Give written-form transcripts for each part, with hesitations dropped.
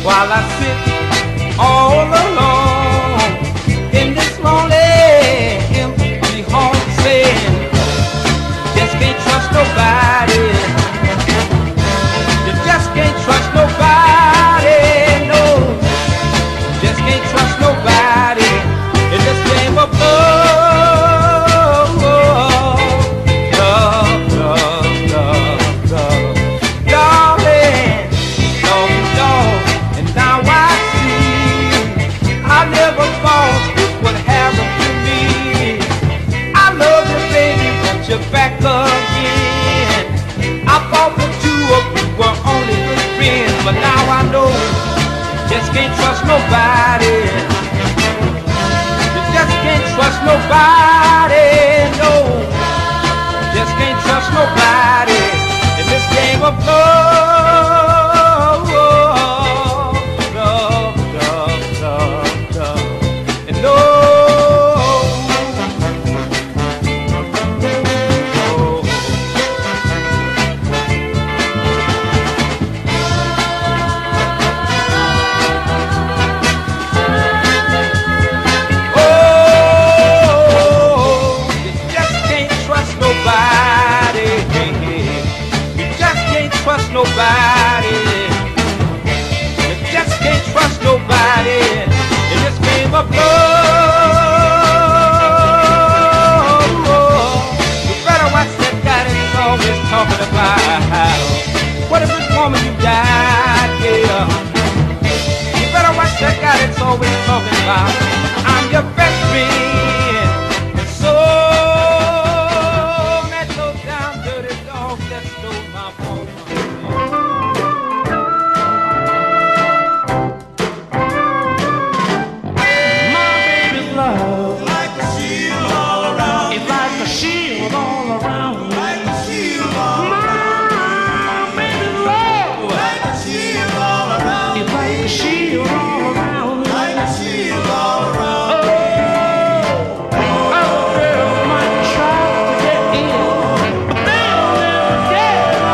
while I sit all alone in this lonely, empty home, saying, just can't trust nobody. You just can't trust nobody, no. Just can't trust nobody in this game of love, love, love, love, love. Darling, dog, and now I see I never thought this would happen to me. I love you, baby, but you're back again. I thought the two of you were only good friends, but now I know just can't trust nobody. You just can't trust nobody, no. Just can't trust nobody in this game of love, love, love, love, love, and no. Trust nobody. You just can't trust nobody in this game of love. You better watch that guy that's always talking about what if this woman you got, yeah. You better watch that guy that's always talking about I'm your best friend. And so that low down dirty dog that stole my phone. Yeah.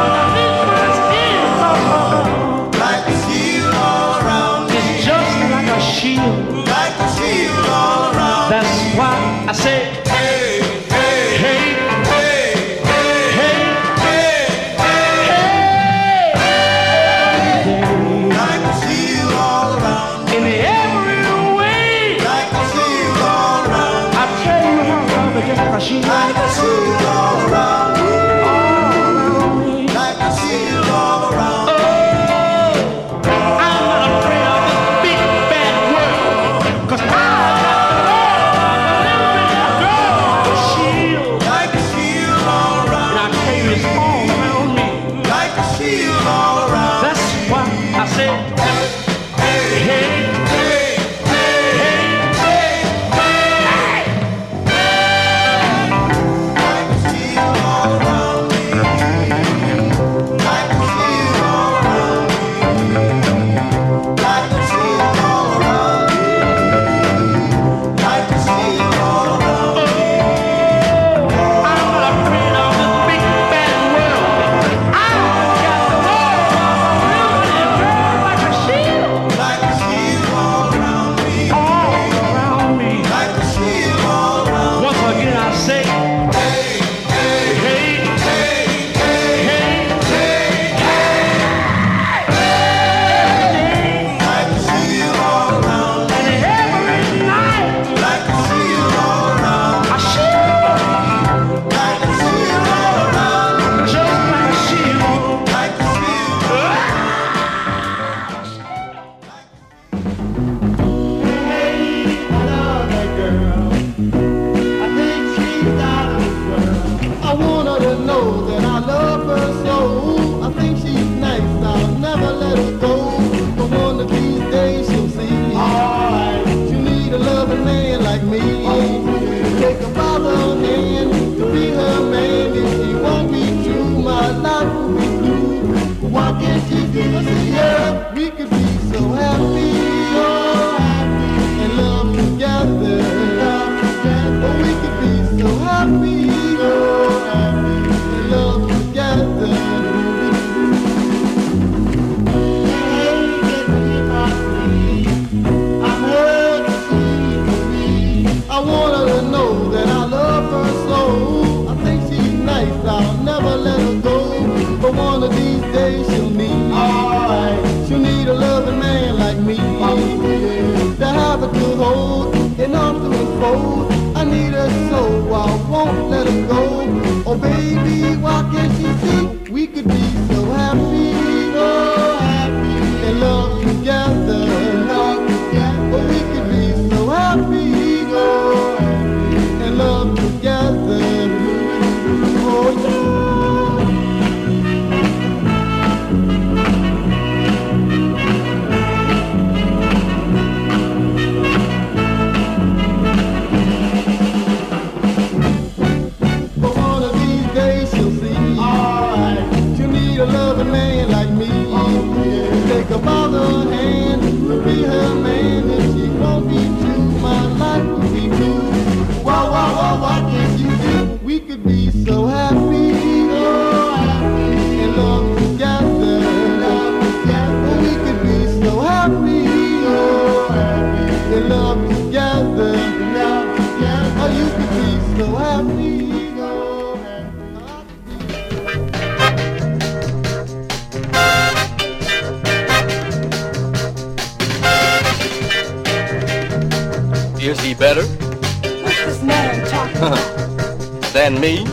better What's this man talking about? than me?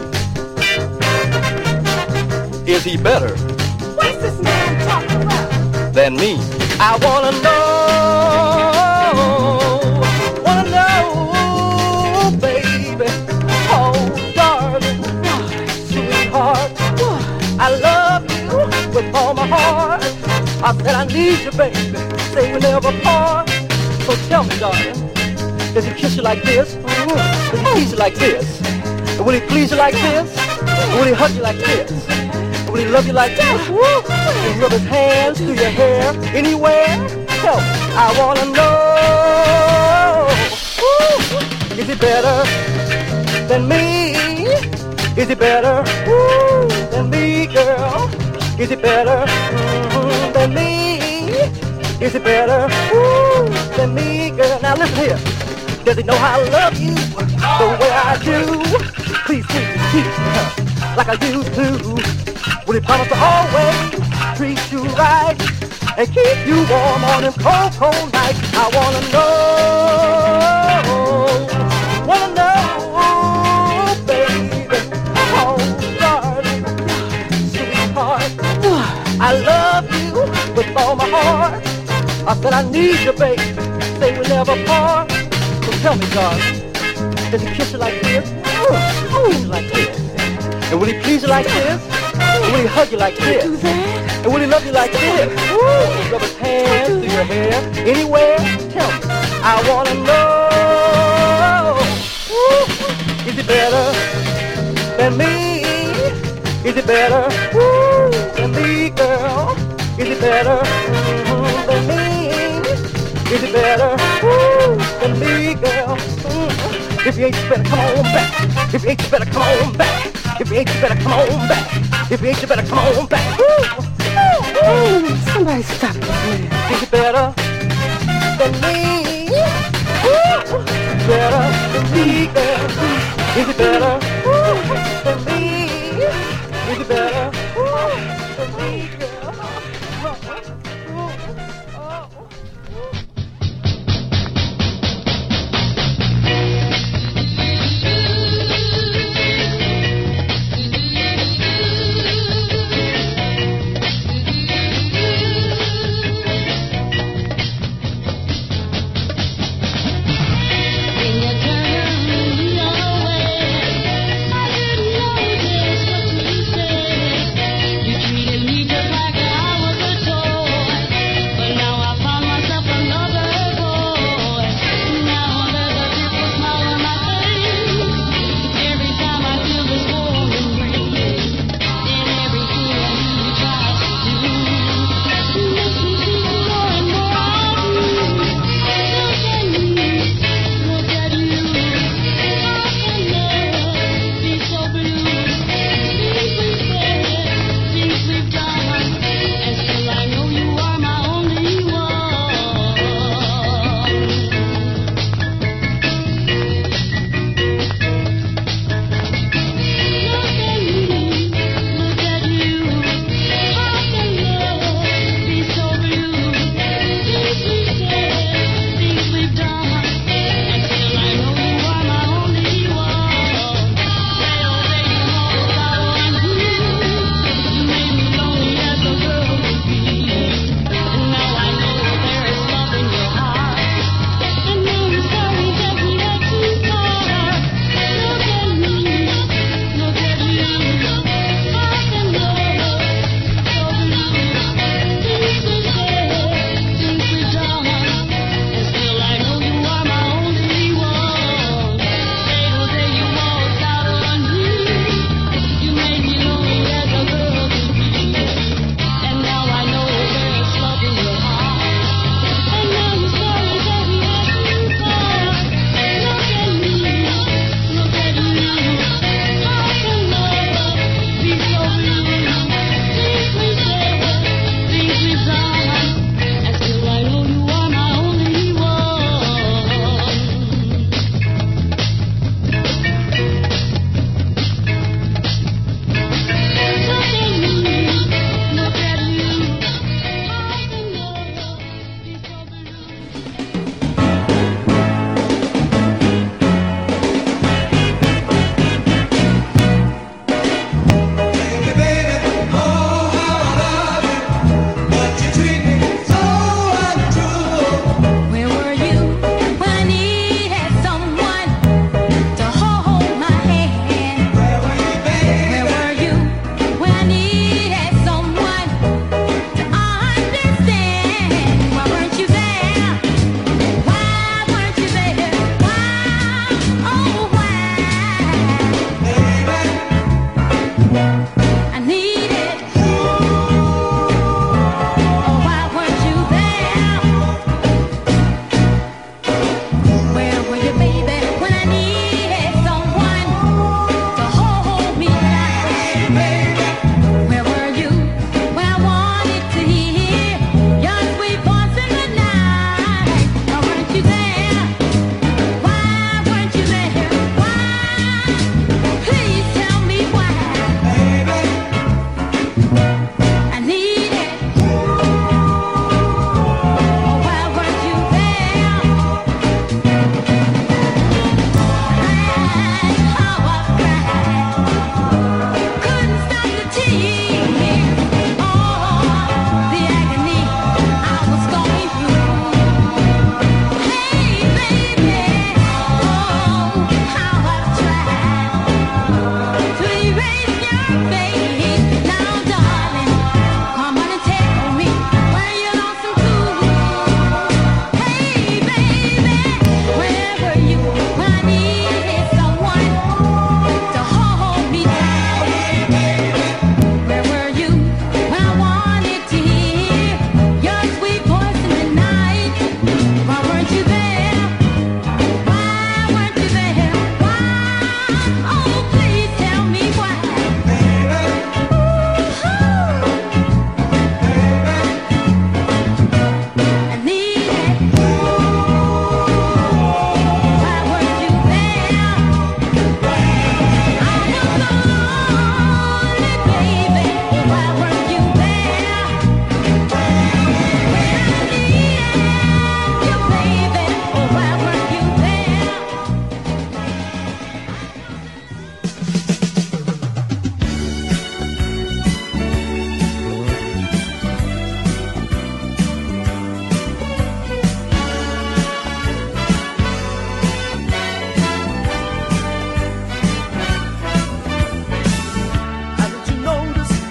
Is he better What's this man talking about? than me? I wanna know, baby. Oh, darling, sweetheart, I love you with all my heart. I said I need you, baby. Say we'll never part. So tell me, darling, does he kiss you like this? Does he tease you like this? And will he please you like this? And will he hug you like this? And will he love you like this? And rub his hands through your hair anywhere? Tell me, I wanna know. Is he better than me? Is he better than me, girl? Is he better than me? Is he better than me, girl? Now listen here. Does he know how I love you the way I do? Please, please, teach me like I used to. Will he promise to always treat you right and keep you warm on them cold, cold nights? I wanna know, baby. Oh, darling, sweetheart, I love you with all my heart. I said I need you, baby. Say we'll never part. So tell me, darling, does he kiss you like this? Please you like this? And will he please you like this? And will he hug you like this? And will he love you like this? Rub his hands through your hair anywhere? Tell me, I wanna know. Is he better than me? Is he better than me, girl? Is he better than me? Is he better than me, girl? If he ain't, you better come on back. If he ain't, you better come on back. If he ain't, you better come on back. If he ain't, you better come on back. Somebody stop this man. Is he better than me? Better than me, girl? Is he better than me? Is he better than me, girl? You treated me just like I was a toy.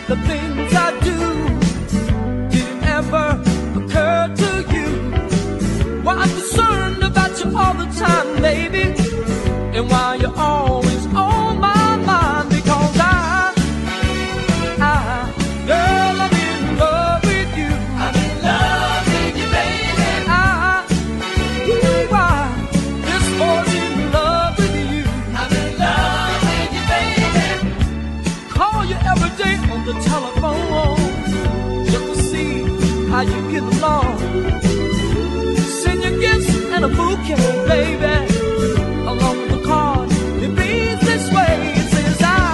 the things I do. Did it ever occur to you? Why I'm concerned about you all the time, baby, and why you're always on my mind. Because girl, I'm in love with you. I'm in love with you, baby. This boy's in love with you. I'm in love with you, baby. Call you every day on the telephone just to see how you get along. Send your gifts and a bouquet, baby, along with the card. It reads this way. It says,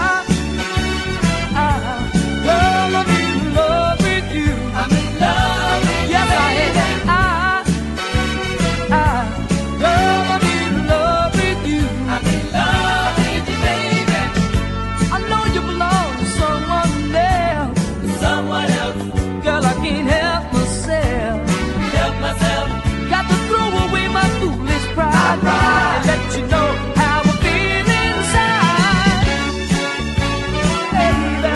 girl, I'm in love with you. I'm in love with you. Yes, I am. Girl, I'm in love with you. I'm in love with you, baby. I know you belong to someone else. Someone else. Girl, I can't help myself. Help myself. Got to throw away my foolish pride and let you know how I feel inside, baby.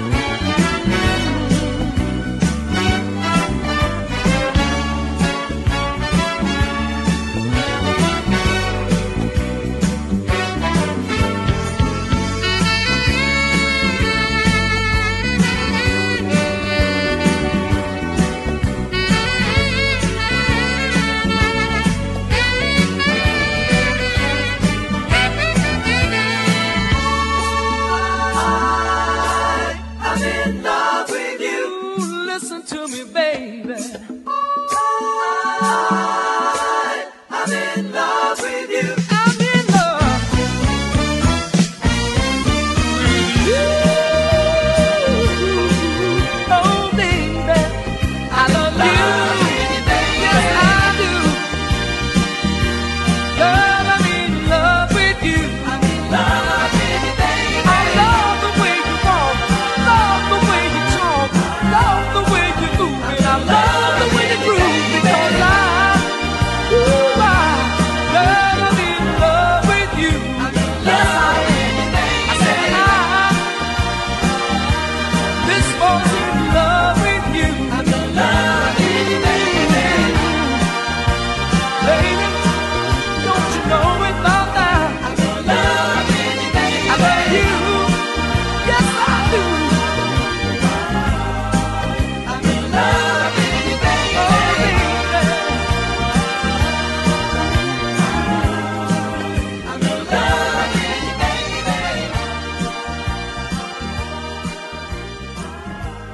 I'm in love with you. Listen to me, baby. I'm in love with you. I'm in love with you. Oh, baby, I love you. Yes, I do. Girl, I'm in love with you. I'm in love with you, baby. I love the way you walk, love the way you talk, love the way you move, and I love the way you groove. Because girl, I'm in love with you. Yes, I am. I said this boy's in love with you. I'm in love with you, baby. Baby, don't you know it by now? I'm in love with you, baby. I love you. Yes, I do. I'm in love with you, baby. Oh, baby. I'm in love with you, baby.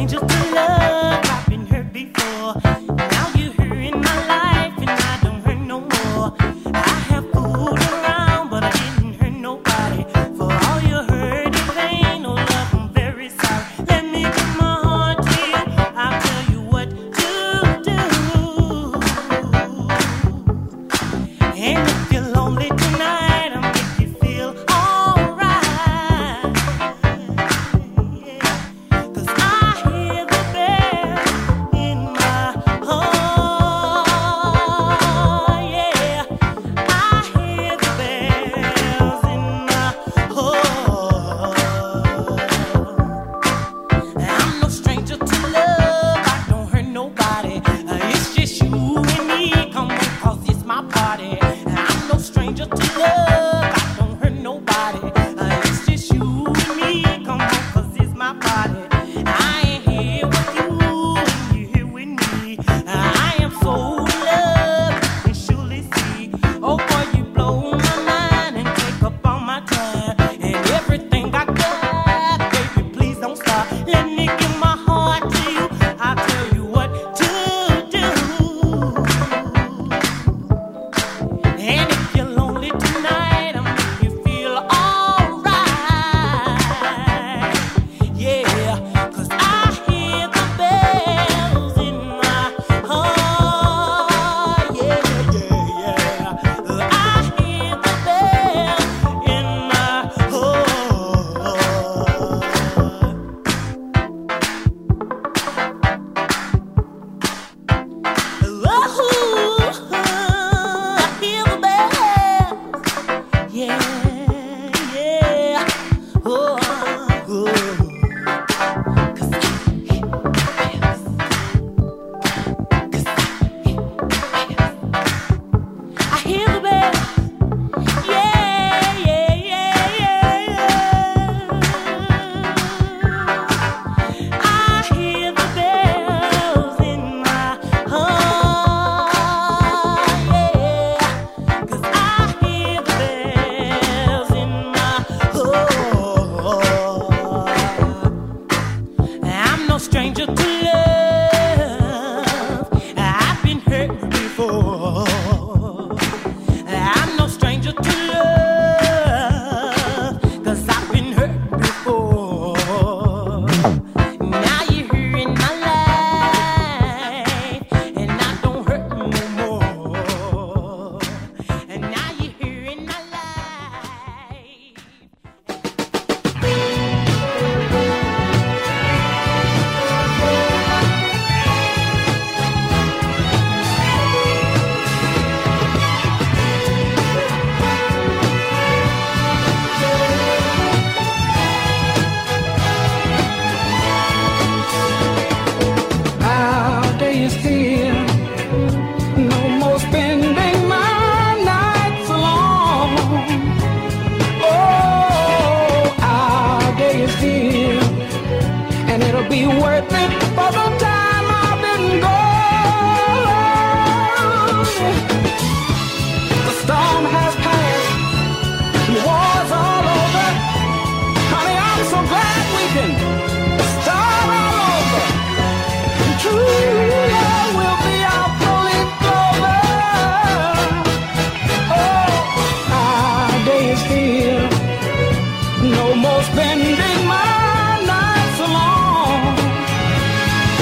No more spending my nights alone.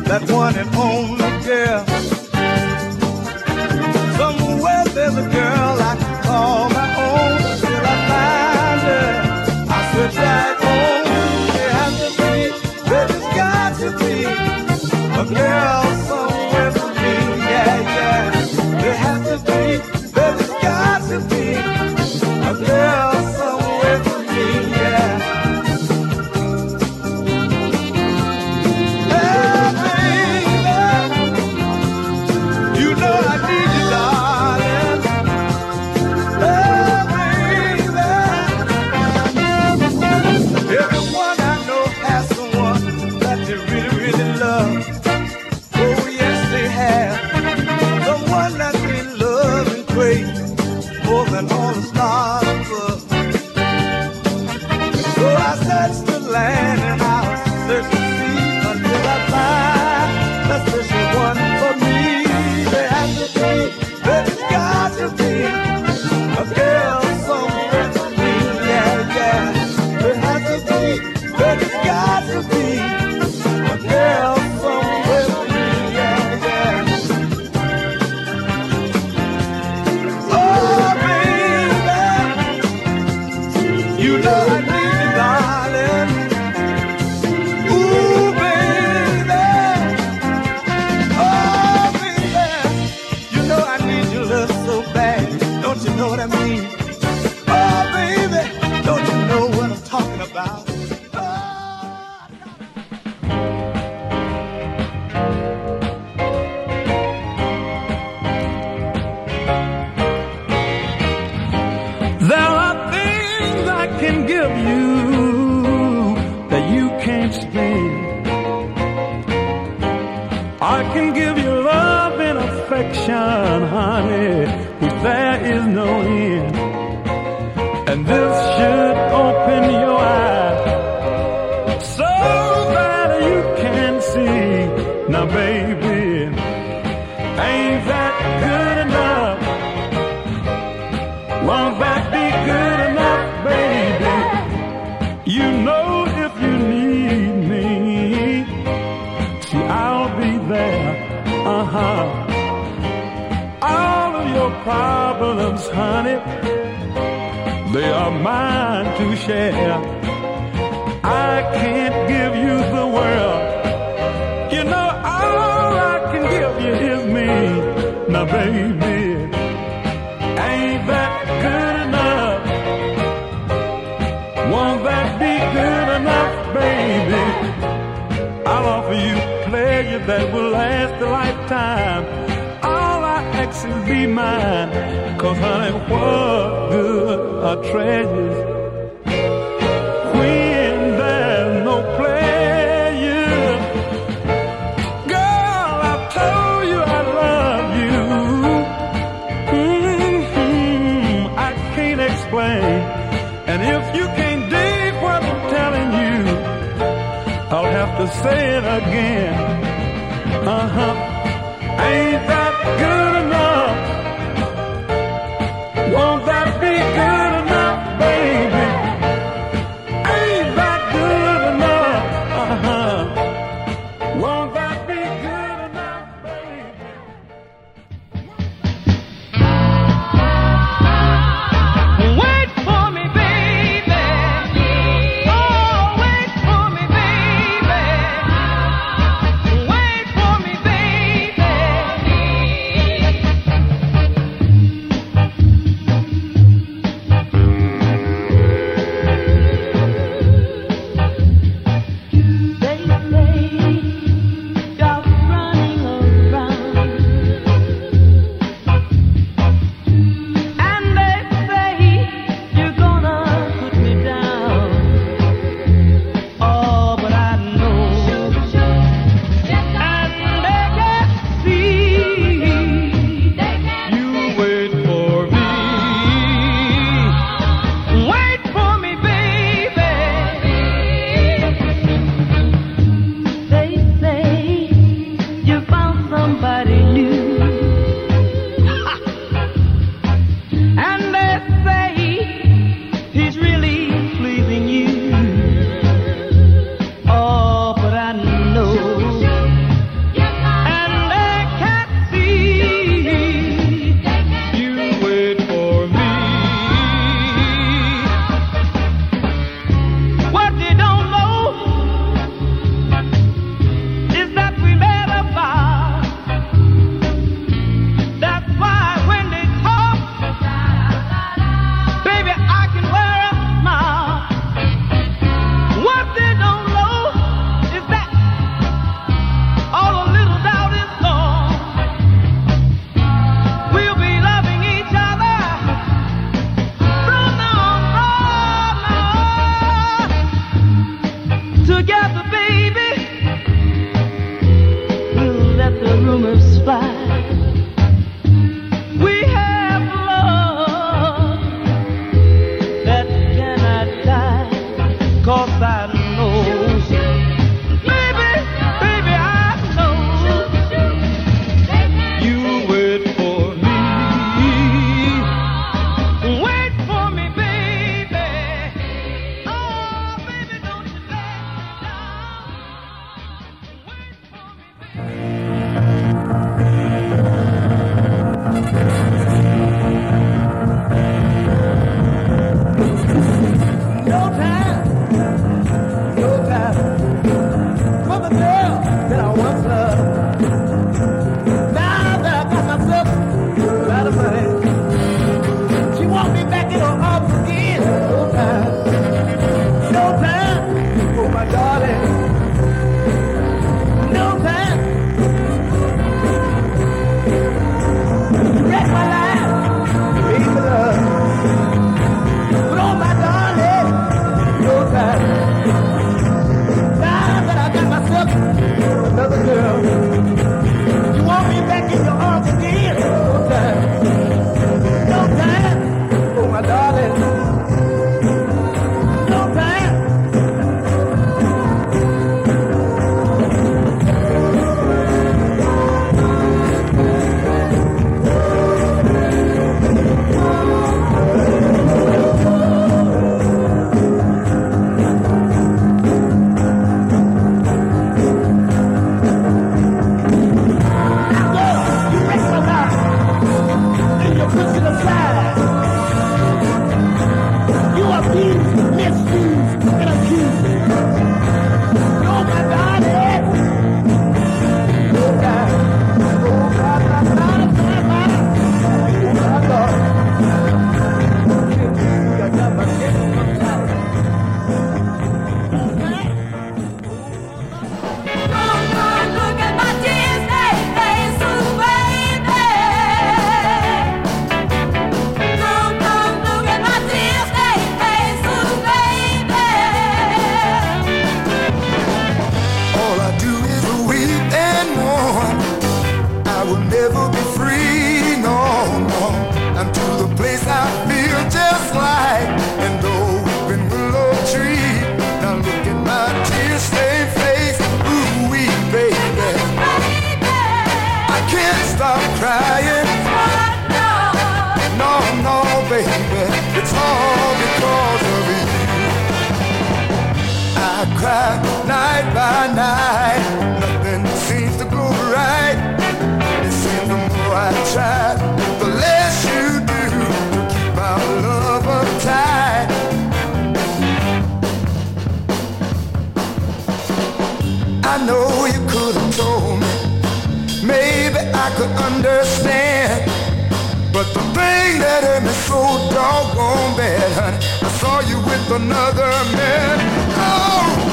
that one and only girl. Somewhere there's a girl I can call my own. Till I find her, I switch right home. There has to be, there's got to be a girl somewhere for me, yeah, yeah. There has to be, there's got to be a girl somewhere for me, yeah. Hey, baby, you know I need you, darling. Hey, baby, everyone I know has someone that they really, really love. Oh, yes, they have. Someone that they love and crave more than all the stars above. So I search the land and I'll search the sea until I find the special one for me. There has to be, there's got to be a girl somewhere for me, yeah, yeah. There has to be, there's got to be a girl somewhere for me, yeah, yeah. Oh, baby, you know I need you, darling. Ooh, baby, oh, baby, you know I need your love so bad. Don't you know what I mean? Oh, baby, don't you know what I'm talking about? There are things I can give you that you can't spend. I can give you love and affection, honey, which there is no end. And this should open your eyes so that you can see. Now, baby, ain't that good enough? Won't that be good enough, baby? You know if you need me, see, I'll be there, All of your problems, honey, they are mine to share. I can't give you the world. You know, all I can give you is me. Now, baby, ain't that good enough? Won't that be good enough, baby? I'll offer you pleasure that will last a lifetime. All I ask is be mine, 'cause honey, what good are treasures when there's no pleasure? Girl, I told you I love you. I can't explain, and if you can't dig what I'm telling you, I'll have to say it again. Ain't that good enough? Won't that be good enough, baby? Ain't that good enough? Won't that be good enough, baby? Wait for me, baby. Oh, wait for me, baby. Wait for me, baby. girl that I once loved. Now that I got myself a lot of money, she wants me back in her arms again. No time, no time for my darling. No time. You wreck my life, baby love. But oh my darling, no time. Another girl, you want me back in your arms again? No time, no time, oh my darling, no time. I know you could have told me, maybe I could understand. But the thing that hurt me so doggone bad, honey, I saw you with another man. Oh!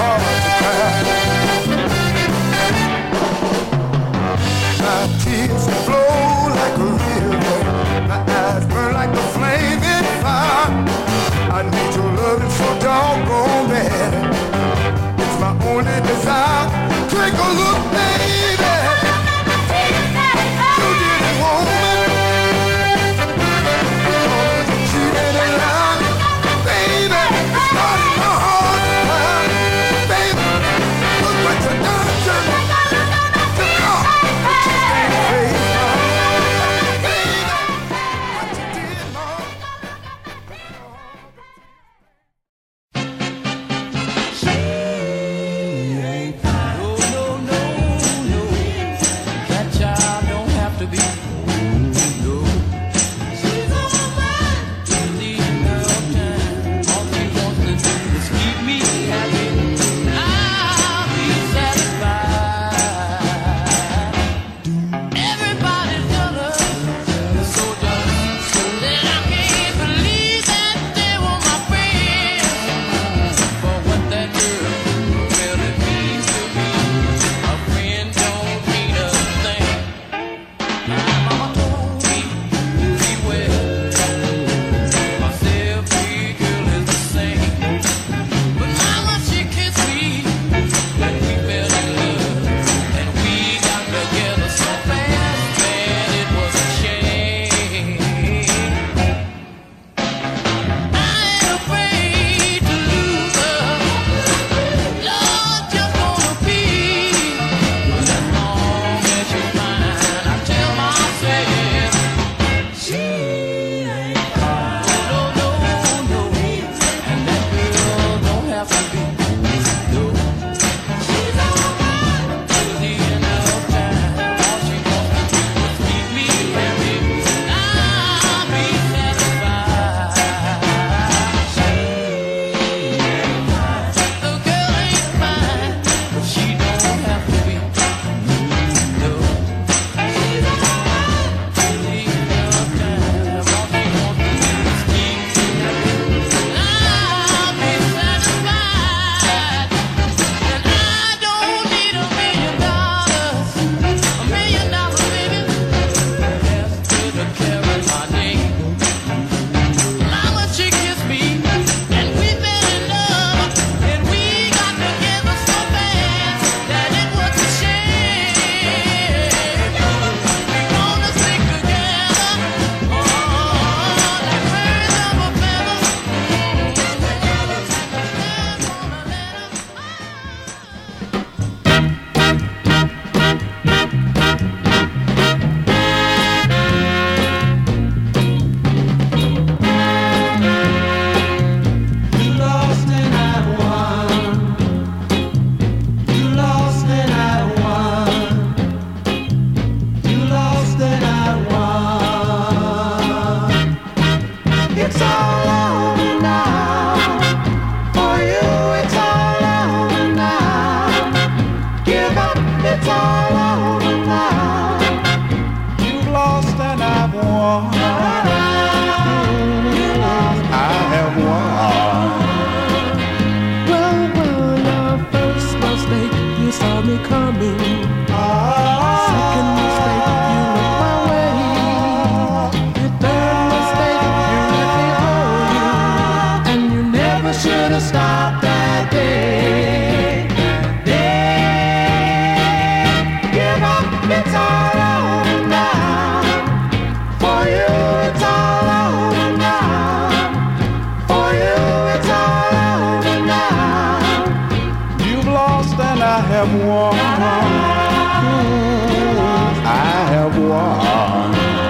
Tears It's all over now. For you, it's all over now. Give up, it's all over now. You've lost and I've won. You lost, I have won. Well, your first mistake, you saw me coming. Second mistake, you looked my way. Your third mistake, you let me hold you. And you never should have stopped that day. Give up, it's all over now. For you, it's all over now. For you, it's all over now. You've lost and I have won. I have won.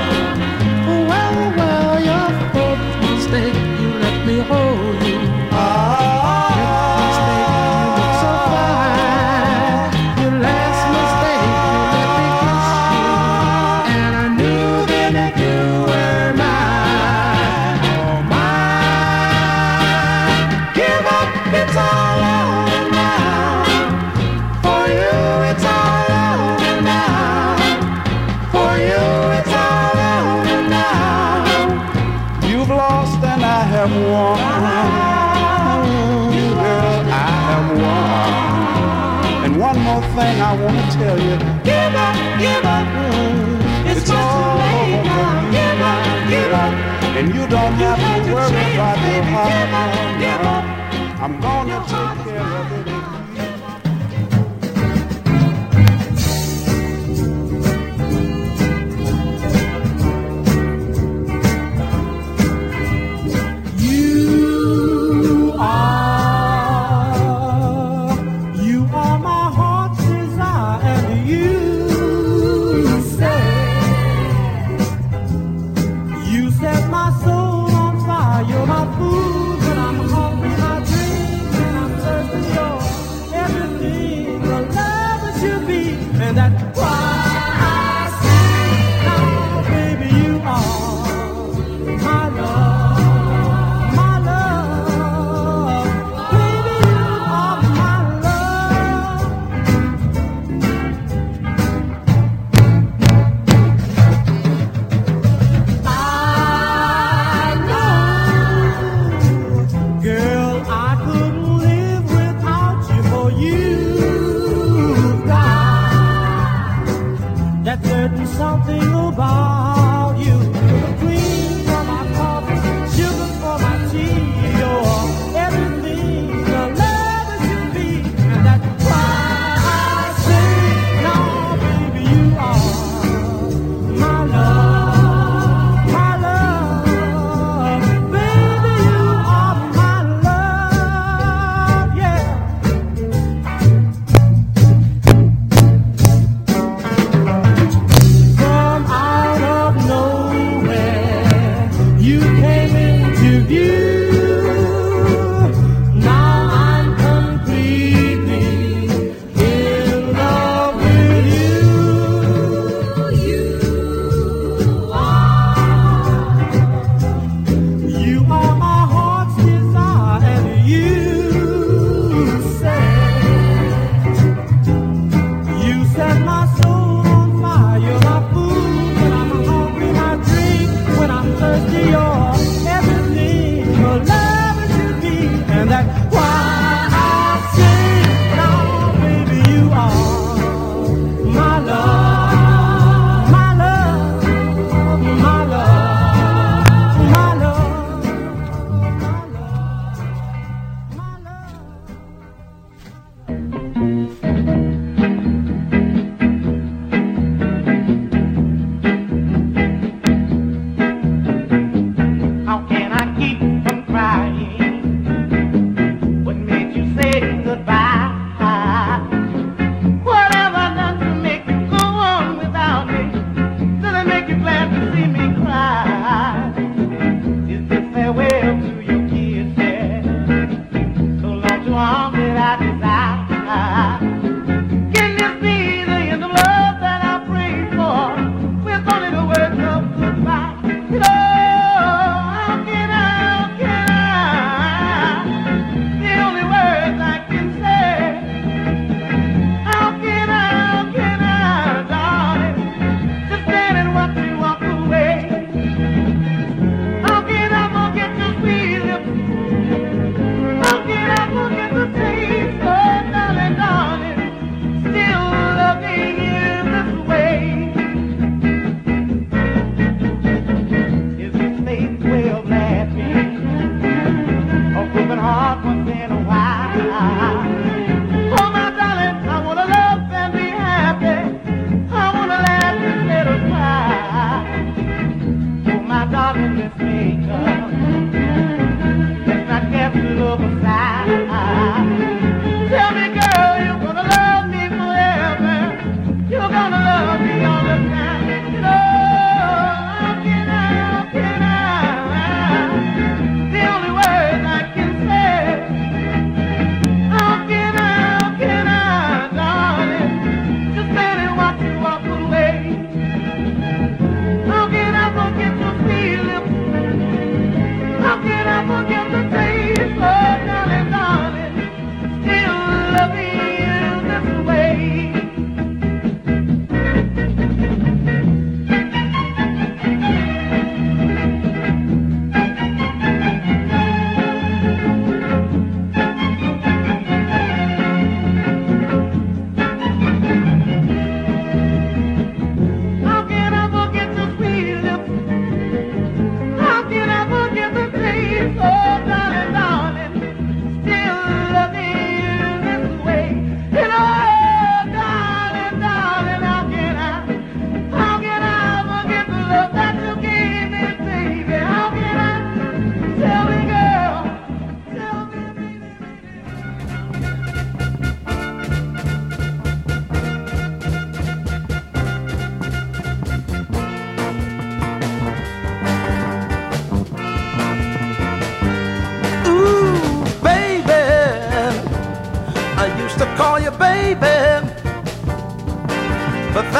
Well, your fourth mistake, you let me hold you. Fifth mistake, you look so fine. Your last mistake, you let me kiss you. And I knew then that you were mine. Oh, mine. Give up, it's all over now. For you, it's all over now. For you, it's all over now. You've lost and I have won. You girl, I have won. And one more thing I want to tell you. Give up, give up. It's all over now. Give up, give up. And you don't have to worry about your heart. Give up. I'm gonna take care of it. You are my heart's desire, and you set my soul on fire. You're my food when I'm hungry, my drink when I'm thirsty.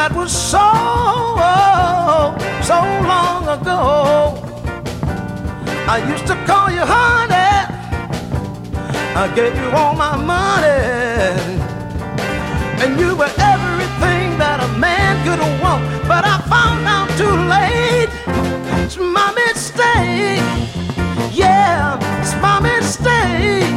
that was so long ago. I used to call you honey, I gave you all my money, and you were everything that a man could want. But I found out too late, it's my mistake. Yeah, it's my mistake.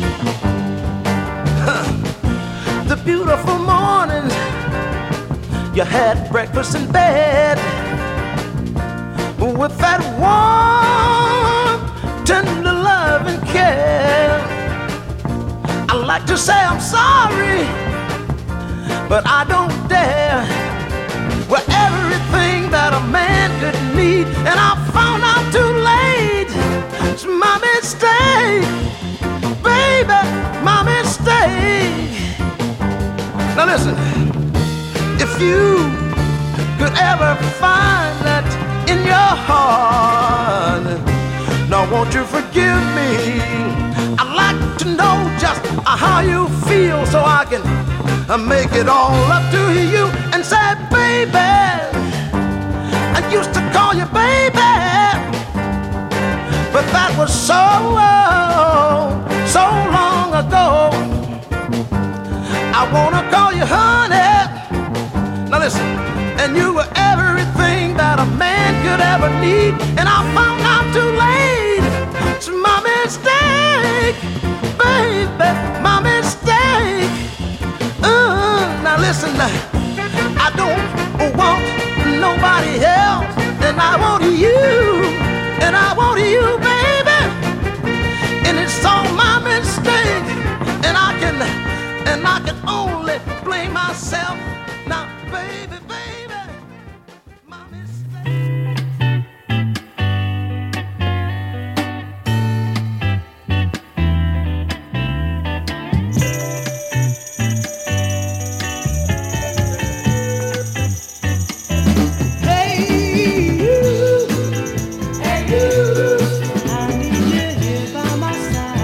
The beautiful mornings you had breakfast in bed with that warm, tender love and care. I like to say I'm sorry, but I don't dare. We're everything that a man could need, and I found out too late. It's my mistake, baby, my mistake. Now listen, if you could ever find that in your heart, now won't you forgive me? I'd like to know just how you feel, so I can make it all up to you and say, baby, I used to call you baby, but that was so long ago. I wanna call you honey. Now listen, and you were everything that a man could ever need, and I found out too late. It's my mistake, baby, my mistake. Now listen, I don't want nobody else, and I want you, and I want you, baby, and it's all my mistake, and I can only blame myself. Now, baby, baby, my mistake.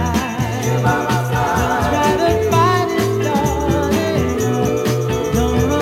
Don't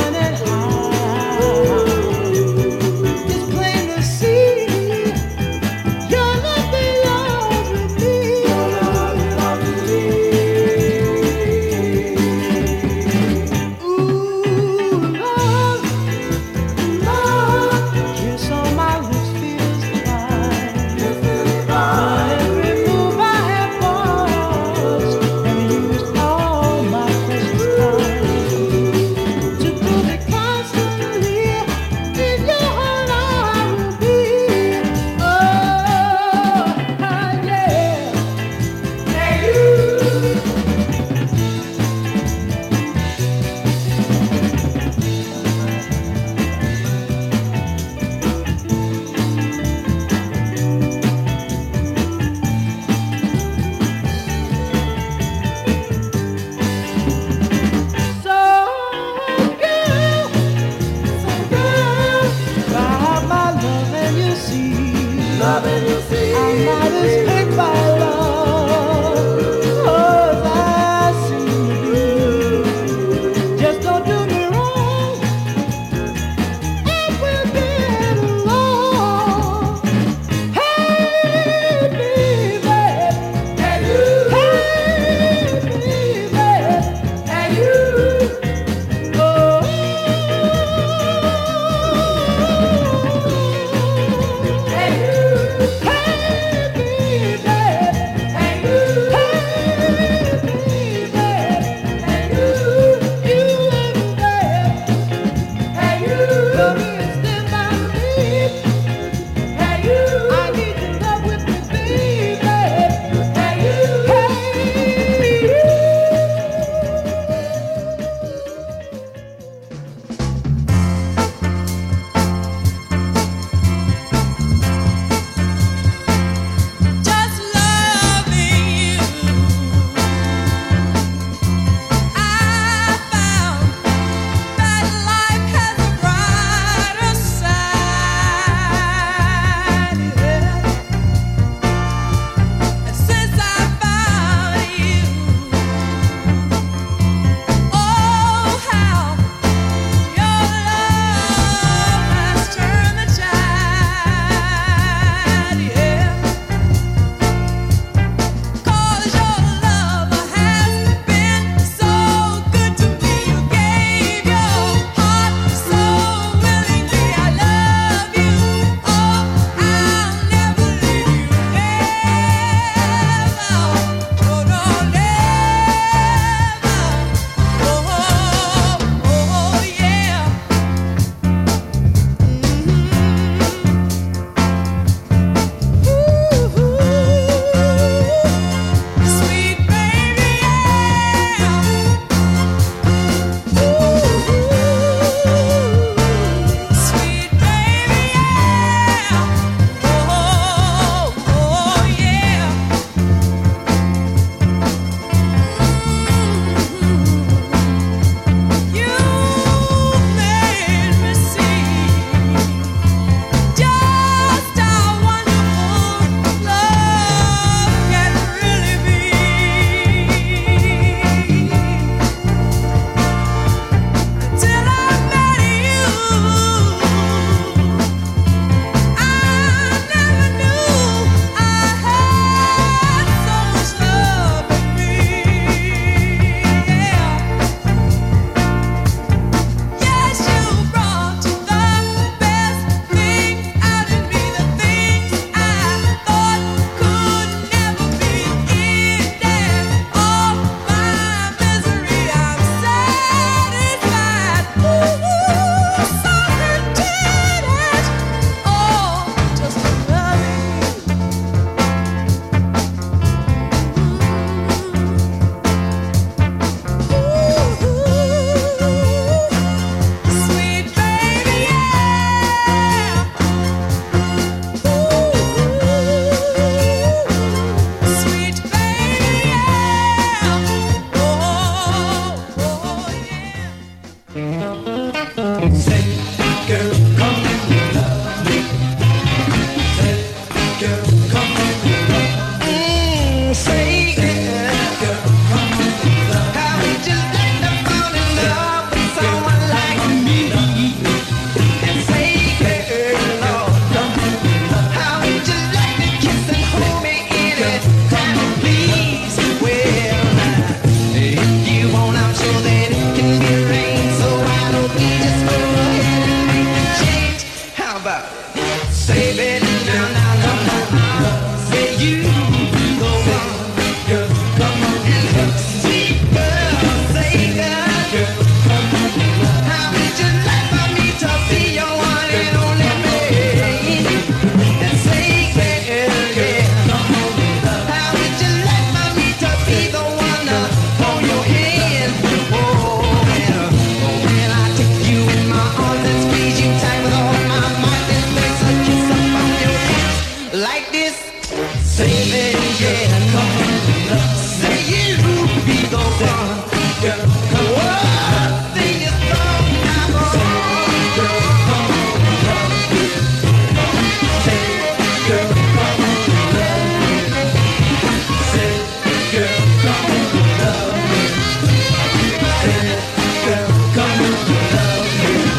Say yeah, come on, love. Say you be the one, girl. Come on, nothing is wrong. I'm on, girl. Come on, love. Say, girl, come on, love. Say, girl, come on, love. Say, girl, come on, love.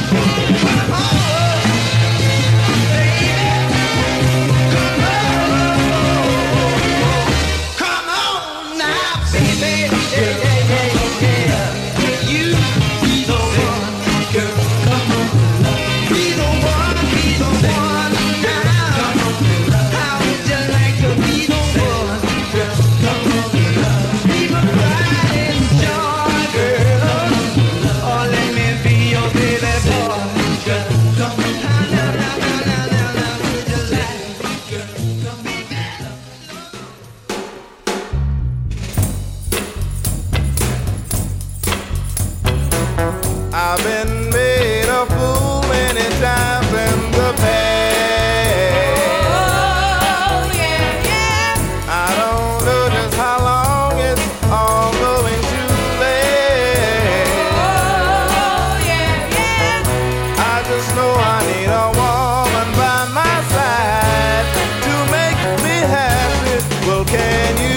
I've been made a fool many times in the past. Oh, yeah, yeah. I don't know just how long it's all going to last. Oh, yeah, yeah. I just know I need a woman by my side to make me happy. Well, can you